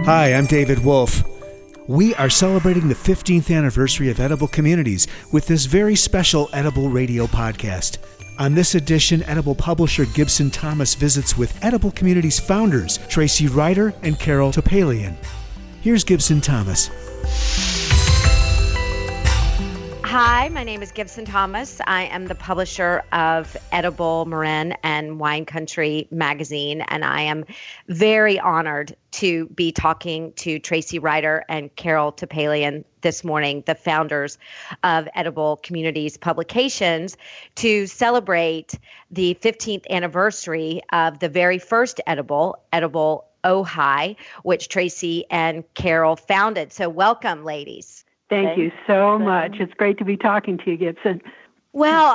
Hi, I'm David Wolf. We are celebrating the 15th anniversary of Edible Communities with this very special Edible Radio podcast. On this edition, Edible publisher Gibson Thomas visits with Edible Communities founders Tracy Ryder and Carol Topalian. Here's Gibson Thomas. Hi, my name is Gibson Thomas. I am the publisher of Edible Marin and Wine Country magazine, and I am very honored to be talking to Tracy Ryder and Carol Topalian this morning, the founders of Edible Communities Publications, to celebrate the 15th anniversary of the very first Edible Ojai, which Tracy and Carol founded. So welcome, ladies. Thank you so much. It's great to be talking to you, Gibson. Well,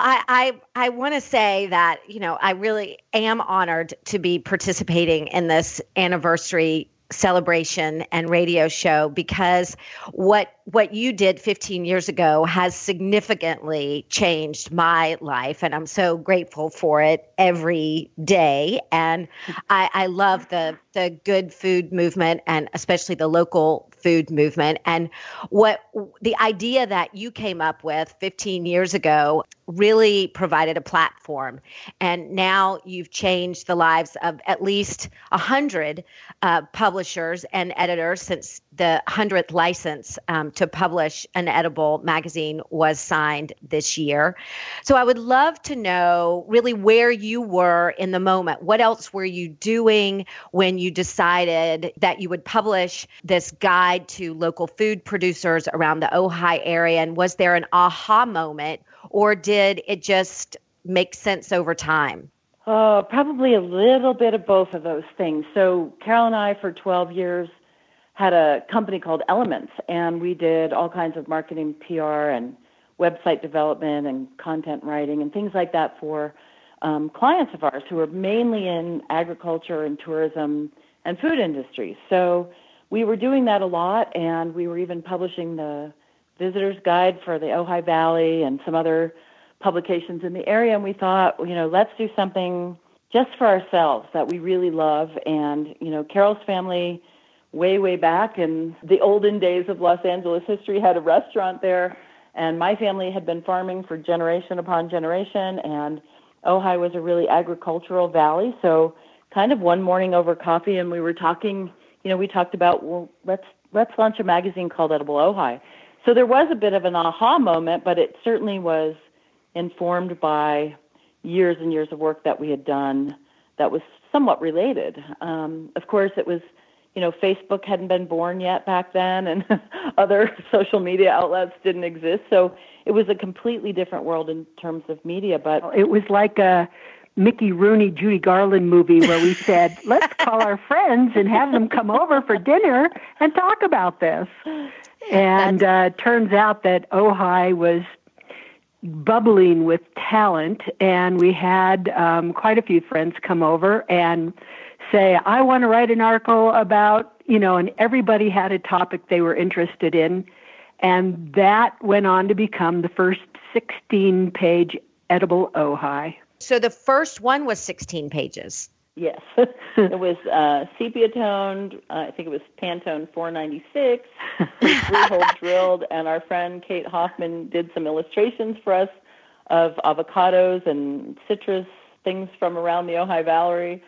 I want to say that, I really am honored to be participating in this anniversary celebration and radio show because what you did 15 years ago has significantly changed my life, and I'm so grateful for it every day. And I love the good food movement, and especially the local food movement. And what the idea that you came up with 15 years ago really provided a platform. And now you've changed the lives of at least 100 publishers and editors since the 100th license to publish an edible magazine was signed this year. So I would love to know really where you were in the moment. What else were you doing when you decided that you would publish this guide to local food producers around the Ojai area? And was there an aha moment, or did it just make sense over time? Probably a little bit of both of those things. So Carol and I, for 12 years, had a company called Elements, and we did all kinds of marketing, PR, and website development and content writing and things like that for clients of ours who are mainly in agriculture and tourism and food industries. So we were doing that a lot, and we were even publishing the Visitor's Guide for the Ojai Valley and some other publications in the area. And we thought, let's do something just for ourselves that we really love. And, Carol's family, way back in the olden days of Los Angeles history, had a restaurant there. And my family had been farming for generation upon generation. And Ojai was a really agricultural valley. So kind of one morning over coffee, and we were talking, we talked about, well, let's launch a magazine called Edible Ojai. So there was a bit of an aha moment, but it certainly was informed by years and years of work that we had done that was somewhat related. Of course, it was, Facebook hadn't been born yet back then, and other social media outlets didn't exist. So it was a completely different world in terms of media. But it was like a Mickey Rooney, Judy Garland movie where we said, let's call our friends and have them come over for dinner and talk about this. And turns out that Ojai was bubbling with talent, and we had quite a few friends come over and say, I want to write an article about, and everybody had a topic they were interested in. And that went on to become the first 16-page Edible Ojai. So the first one was 16 pages. Yes. It was sepia-toned, I think it was Pantone 496, three-hole drilled, and our friend Kate Hoffman did some illustrations for us of avocados and citrus, things from around the Ojai Valley,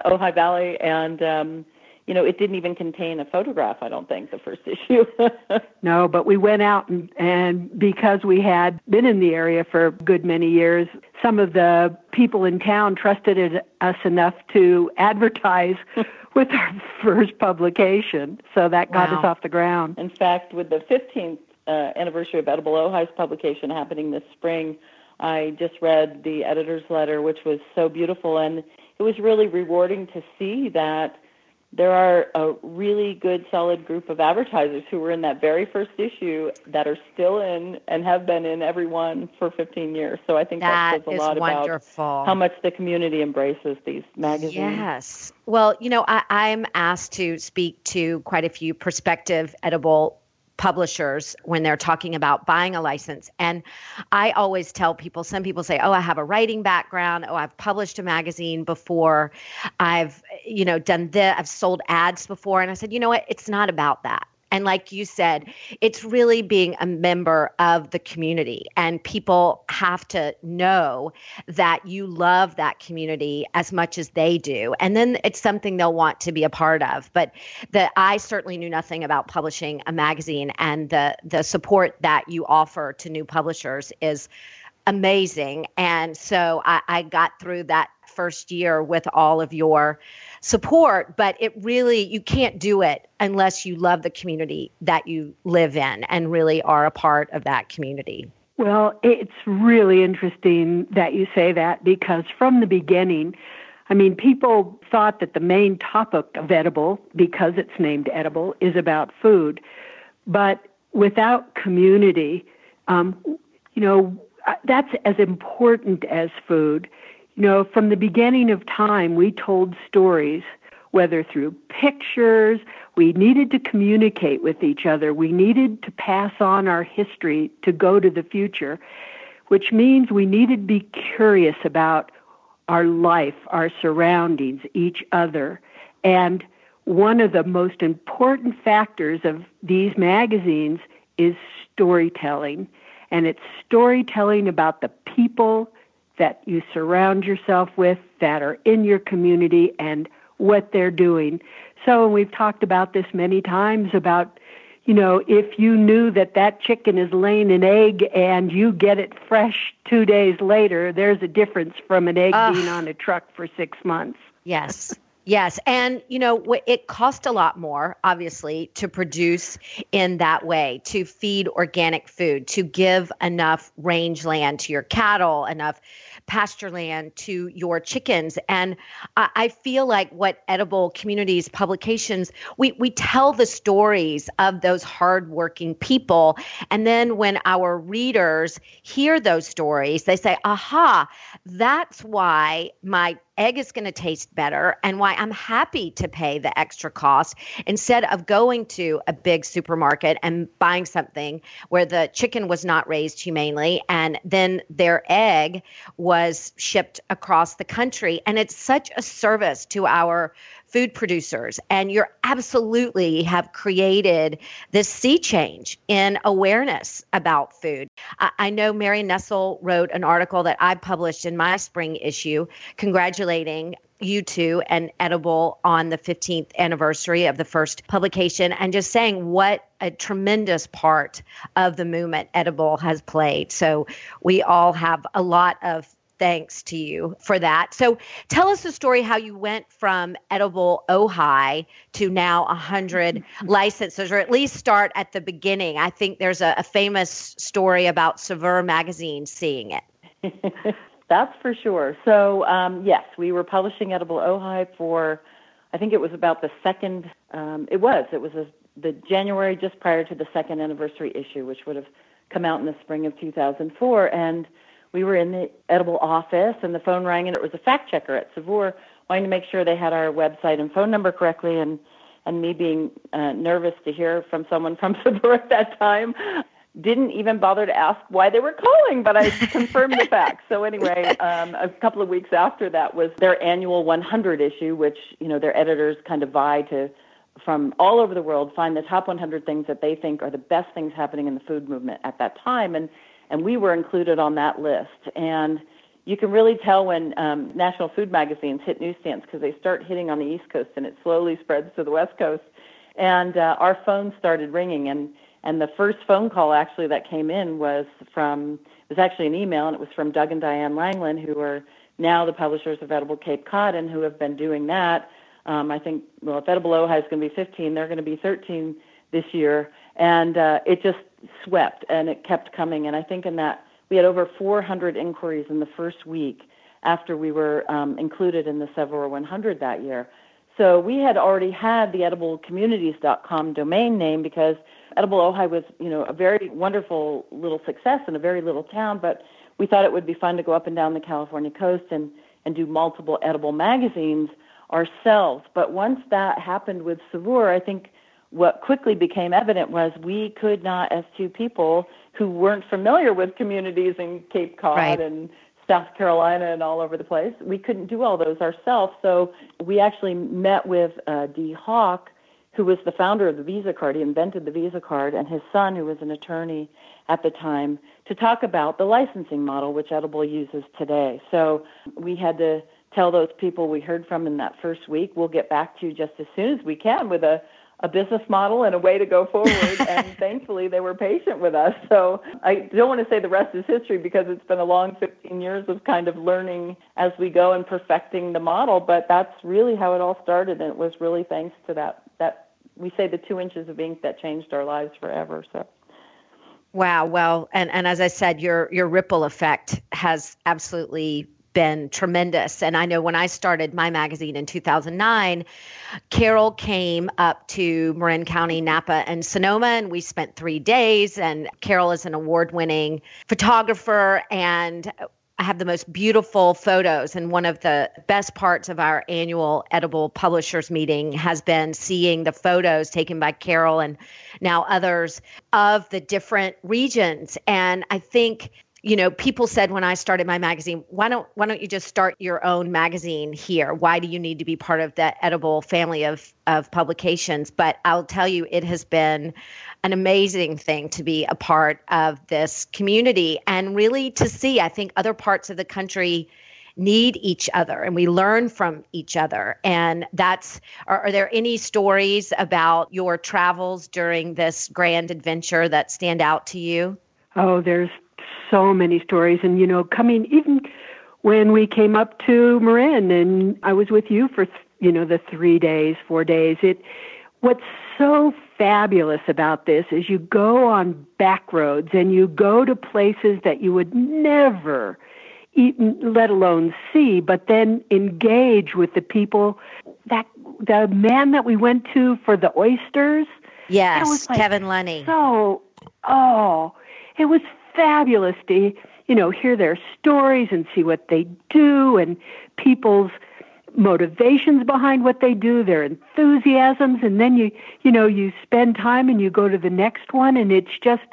and it didn't even contain a photograph, I don't think, the first issue. No, but we went out and because we had been in the area for a good many years, some of the people in town trusted us enough to advertise with our first publication. So that got us off the ground. In fact, with the 15th anniversary of Edible Ojai's publication happening this spring, I just read the editor's letter, which was so beautiful, and it was really rewarding to see that there are a really good, solid group of advertisers who were in that very first issue that are still in and have been in every one for 15 years. So I think that says a lot about how much the community embraces these magazines. Yes. Well, I'm asked to speak to quite a few prospective edible publishers when they're talking about buying a license. And I always tell people, some people say, oh, I have a writing background. Oh, I've published a magazine before. I've, done this. I've sold ads before. And I said, you know what? It's not about that. And like you said, it's really being a member of the community, and people have to know that you love that community as much as they do. And then it's something they'll want to be a part of. But I certainly knew nothing about publishing a magazine, and the support that you offer to new publishers is amazing. And so I got through that first year with all of your support, but you can't do it unless you love the community that you live in and really are a part of that community. Well, it's really interesting that you say that, because from the beginning, people thought that the main topic of Edible, because it's named Edible, is about food. But without community, that's as important as food. From the beginning of time, we told stories, whether through pictures. We needed to communicate with each other. We needed to pass on our history to go to the future, which means we needed to be curious about our life, our surroundings, each other. And one of the most important factors of these magazines is storytelling. And it's storytelling about the people that you surround yourself with, that are in your community, and what they're doing. So, and we've talked about this many times about, if you knew that chicken is laying an egg and you get it fresh 2 days later, there's a difference from an egg being on a truck for 6 months. Yes. Yes. And, it cost a lot more, obviously, to produce in that way, to feed organic food, to give enough rangeland to your cattle, enough pasture land to your chickens. And I feel like what Edible Communities publications, we tell the stories of those hardworking people. And then when our readers hear those stories, they say, aha, that's why my egg is going to taste better and why I'm happy to pay the extra cost instead of going to a big supermarket and buying something where the chicken was not raised humanely and then their egg was shipped across the country. And it's such a service to our food producers. And you're absolutely have created this sea change in awareness about food. I know Mary Nessel wrote an article that I published in my spring issue congratulating you two and Edible on the 15th anniversary of the first publication, and just saying what a tremendous part of the movement Edible has played. So we all have a lot of thanks to you for that. So tell us the story how you went from Edible Ojai to now 100 licenses, or at least start at the beginning. I think there's a famous story about Saveur magazine seeing it. That's for sure. So yes, we were publishing Edible Ojai for, I think it was about the second, the January just prior to the second anniversary issue, which would have come out in the spring of 2004. And we were in the Edible office, and the phone rang, and it was a fact checker at Saveur wanting to make sure they had our website and phone number correctly, and me being nervous to hear from someone from Saveur at that time, didn't even bother to ask why they were calling, but I confirmed the facts. So anyway, a couple of weeks after that was their annual 100 issue, which, their editors kind of vie to, from all over the world, find the top 100 things that they think are the best things happening in the food movement at that time. And we were included on that list. And you can really tell when national food magazines hit newsstands, because they start hitting on the East Coast and it slowly spreads to the West Coast. And our phones started ringing. And the first phone call actually that came in was actually an email, and it was from Doug and Diane Langland, who are now the publishers of Edible Cape Cod and who have been doing that. I think, if Edible Ojai is going to be 15, they're going to be 13 this year. And it just swept, and it kept coming. And I think in that we had over 400 inquiries in the first week after we were included in the Saveur 100 that year. So we had already had the ediblecommunities.com domain name, because Edible Ojai was, a very wonderful little success in a very little town, but we thought it would be fun to go up and down the California coast and do multiple edible magazines ourselves. But once that happened with Saveur, I think what quickly became evident was we could not, as two people who weren't familiar with communities in Cape Cod and South Carolina and all over the place, we couldn't do all those ourselves. So we actually met with Dee Hawk, who was the founder of the Visa card. He invented the Visa card, and his son, who was an attorney at the time, to talk about the licensing model, which Edible uses today. So we had to tell those people we heard from in that first week, we'll get back to you just as soon as we can with a business model and a way to go forward. And thankfully, they were patient with us. So I don't want to say the rest is history because it's been a long 15 years of kind of learning as we go and perfecting the model. But that's really how it all started. And it was really thanks to that we say the 2 inches of ink that changed our lives forever. So. Wow. Well, and as I said, your ripple effect has absolutely been tremendous. And I know when I started my magazine in 2009, Carol came up to Marin County, Napa, and Sonoma, and we spent 3 days. And Carol is an award-winning photographer, and I have the most beautiful photos. And one of the best parts of our annual Edible Publishers meeting has been seeing the photos taken by Carol and now others of the different regions. And I think, people said when I started my magazine, why don't you just start your own magazine here? Why do you need to be part of that Edible family of publications? But I'll tell you, it has been an amazing thing to be a part of this community and really to see, I think, other parts of the country need each other and we learn from each other. And are there any stories about your travels during this grand adventure that stand out to you? Oh, there's so many stories. And, coming even when we came up to Marin and I was with you for, the 3 days, 4 days, what's so fabulous about this is you go on back roads and you go to places that you would never eat, let alone see, but then engage with the people. The man that we went to for the oysters. Yes, was Kevin Lunny. It was fabulous to, hear their stories and see what they do and people's motivations behind what they do, their enthusiasms. And then you spend time and you go to the next one and it's just,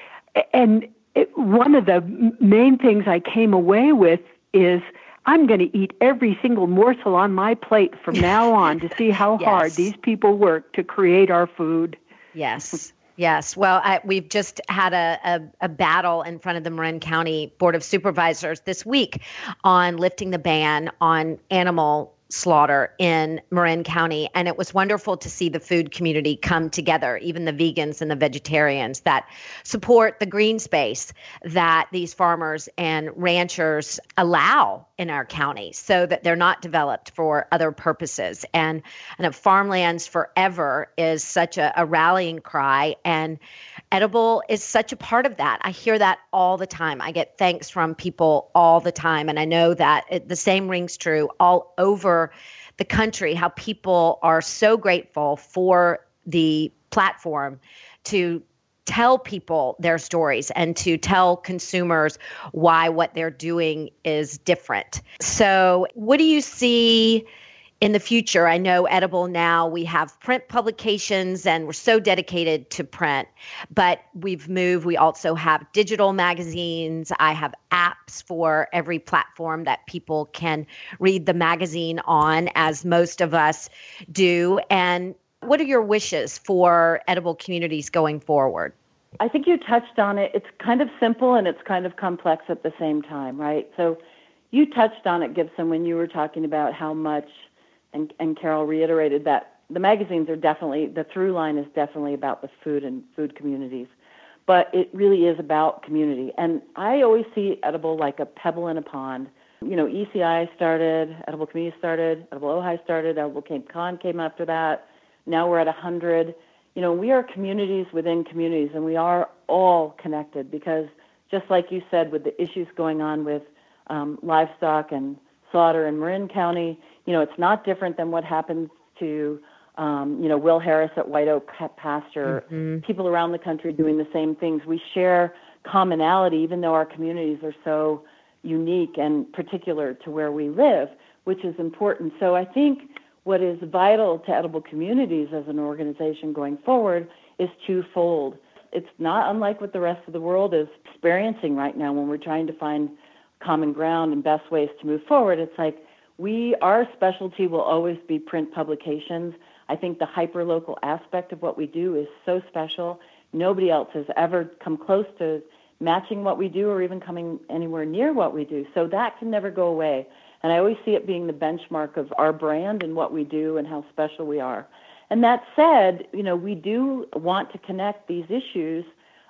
one of the main things I came away with is I'm going to eat every single morsel on my plate from now on to see how hard these people work to create our food. Yes. Yes. Well, we've just had a battle in front of the Marin County Board of Supervisors this week on lifting the ban on animal slaughter in Marin County. And it was wonderful to see the food community come together, even the vegans and the vegetarians that support the green space that these farmers and ranchers allow in our county so that they're not developed for other purposes. And Farmlands Forever is such a rallying cry, and Edible is such a part of that. I hear that all the time. I get thanks from people all the time. And I know that the same rings true all over the country, how people are so grateful for the platform to tell people their stories and to tell consumers why what they're doing is different. So what do you see in the future? I know Edible now, we have print publications and we're so dedicated to print, but we've moved. We also have digital magazines. I have apps for every platform that people can read the magazine on, as most of us do. And what are your wishes for Edible communities going forward? I think you touched on it. It's kind of simple and it's kind of complex at the same time, right? So you touched on it, Gibson, when you were talking about how much, and Carol reiterated that the magazines are definitely, the through line is definitely about the food and food communities, but it really is about community. And I always see Edible like a pebble in a pond. ECI started, Edible Community started, Edible Ojai started, Edible Cape Cod came after that. Now we're at 100. We are communities within communities, and we are all connected because just like you said, with the issues going on with livestock and slaughter in Marin County, it's not different than what happens to, Will Harris at White Oak Pasture, people around the country doing the same things. We share commonality, even though our communities are so unique and particular to where we live, which is important. So I think what is vital to Edible Communities as an organization going forward is twofold. It's not unlike what the rest of the world is experiencing right now when we're trying to find common ground and best ways to move forward. It's like our specialty will always be print publications. I think the hyperlocal aspect of what we do is so special. Nobody else has ever come close to matching what we do or even coming anywhere near what we do. So that can never go away. And I always see it being the benchmark of our brand and what we do and how special we are. And that said, we do want to connect these issues,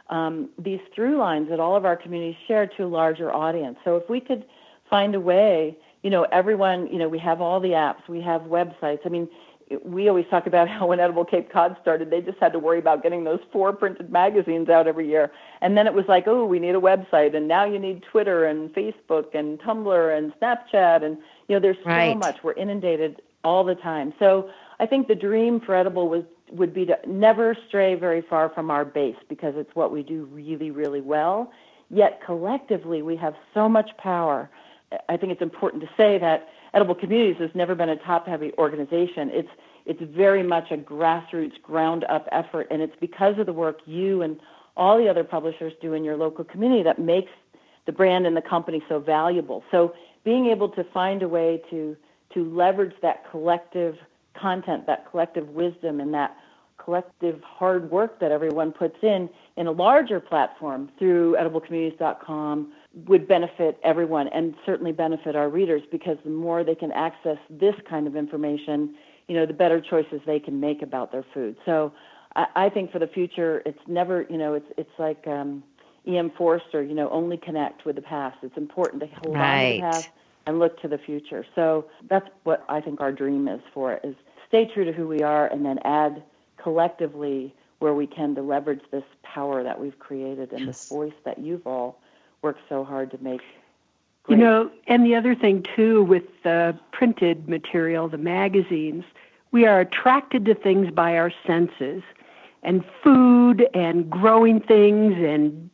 these through lines that all of our communities share, to a larger audience. So if we could find a way, everyone, we have all the apps, we have websites. I mean, we always talk about how when Edible Cape Cod started, they just had to worry about getting those 4 printed magazines out every year. And then it was like, oh, we need a website. And now you need Twitter and Facebook and Tumblr and Snapchat. And, there's so much. We're inundated all the time. So I think the dream for Edible would be to never stray very far from our base, because it's what we do really, really well. Yet collectively, we have so much power. I think it's important to say that Edible Communities has never been a top-heavy organization. It's very much a grassroots, ground-up effort, and it's because of the work you and all the other publishers do in your local community that makes the brand and the company so valuable. So being able to find a way to leverage that collective content, that collective wisdom, and that collective hard work that everyone puts in a larger platform through ediblecommunities.com would benefit everyone, and certainly benefit our readers, because the more they can access this kind of information, the better choices they can make about their food. So I think for the future, it's never, it's like E.M. Forster, only connect with the past. It's important to hold on to the past and look to the future. So that's what I think our dream is for it, is stay true to who we are and then add collectively where we can to leverage this power that we've created and this voice that you've all worked so hard to make great. And the other thing, too, with the printed material, the magazines, we are attracted to things by our senses. And food and growing things and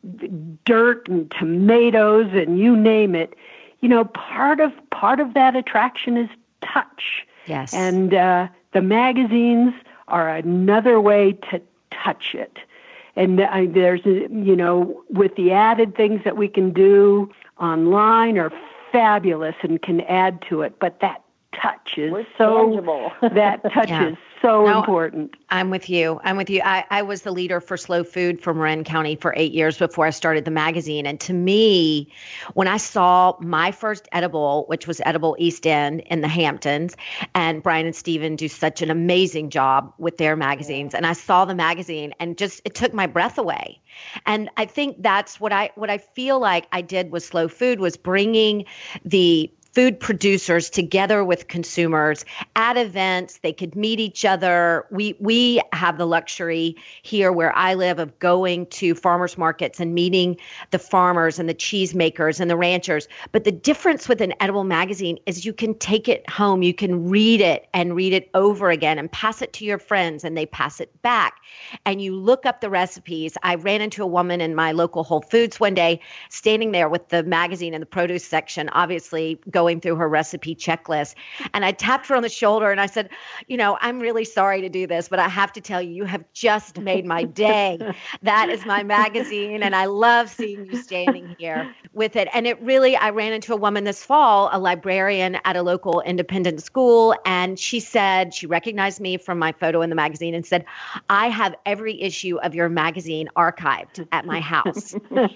dirt and tomatoes and you name it, part of that attraction is touch. Yes. And the magazines are another way to touch it. And there's, with the added things that we can do online are fabulous and can add to it. But that touch is tangible. That touch is so important. I'm with you. I was the leader for Slow Food for Marin County for 8 years before I started the magazine. And to me, when I saw my first edible, which was Edible East End in the Hamptons, and Brian and Steven do such an amazing job with their magazines, and I saw the magazine and it took my breath away. And I think that's what I feel like I did with Slow Food, was bringing the food producers together with consumers at events. They could meet each other. We have the luxury here where I live of going to farmers markets and meeting the farmers and the cheesemakers and the ranchers. But the difference with an edible magazine is you can take it home. You can read it and read it over again and pass it to your friends, and they pass it back. And you look up the recipes. I ran into a woman in my local Whole Foods one day, standing there with the magazine in the produce section, obviously going through her recipe checklist. And I tapped her on the shoulder and I said, I'm really sorry to do this, but I have to tell you, you have just made my day. That is my magazine. And I love seeing you standing here with it. And I ran into a woman this fall, a librarian at a local independent school. And she said, she recognized me from my photo in the magazine and said, I have every issue of your magazine archived at my house.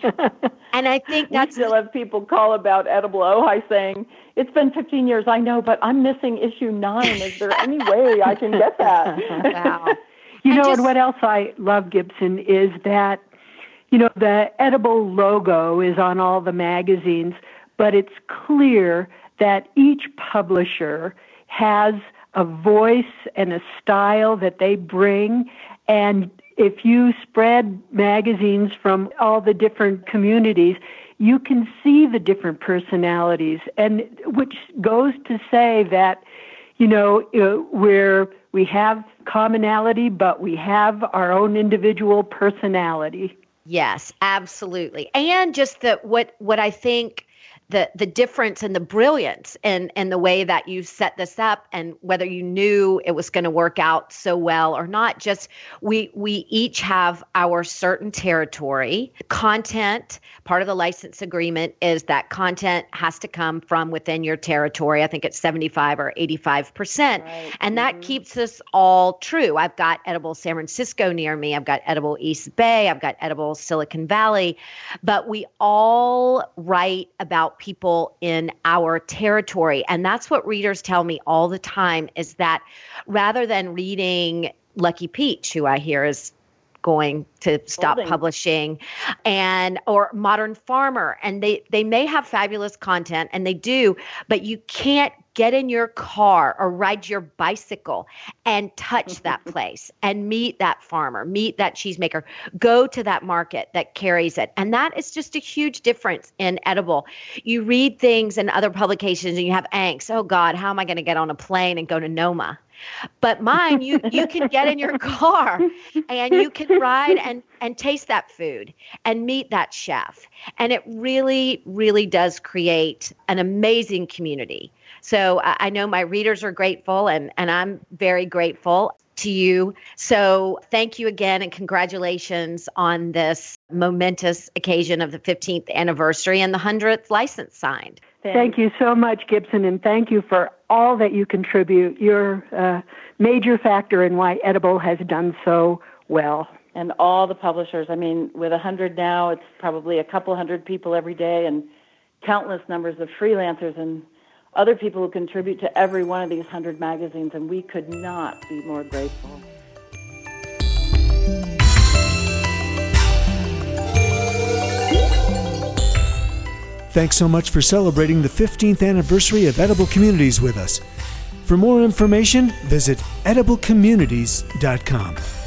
And I think that's still have people call about Edible Ojai saying, it's been 15 years, I know, but I'm missing issue 9. Is there any way I can get that? Wow. And what else I love, Gibson, is that, the Edible logo is on all the magazines, but it's clear that each publisher has a voice and a style that they bring. And if you spread magazines from all the different communities, you can see the different personalities, and which goes to say that, we have commonality, but we have our own individual personality. Yes, absolutely. And just what I think the difference and the brilliance in the way that you set this up, and whether you knew it was going to work out so well or not. Just we each have our certain territory. Content, part of the license agreement is that content has to come from within your territory. I think it's 75 or 85%. Right. And that keeps us all true. I've got Edible San Francisco near me. I've got Edible East Bay. I've got Edible Silicon Valley. But we all write about people in our territory. And that's what readers tell me all the time, is that rather than reading Lucky Peach, who I hear is going to stop publishing, or Modern Farmer, and they may have fabulous content, and they do, but you can't get in your car or ride your bicycle and touch that place and meet that farmer, meet that cheesemaker, go to that market that carries it. And that is just a huge difference in edible. You read things in other publications and you have angst. Oh God, how am I going to get on a plane and go to Noma? But mine, you can get in your car and you can ride and taste that food and meet that chef. And it really, really does create an amazing community. So I know my readers are grateful, and I'm very grateful to you. So thank you again, and congratulations on this momentous occasion of the 15th anniversary and the 100th license signed. Thank you so much, Gibson, and thank you for all that you contribute. You're a major factor in why Edible has done so well. And all the publishers. I mean, with 100 now, it's probably a couple hundred people every day, and countless numbers of freelancers and other people who contribute to every one of these 100 magazines, and we could not be more grateful. Thanks so much for celebrating the 15th anniversary of Edible Communities with us. For more information, visit ediblecommunities.com.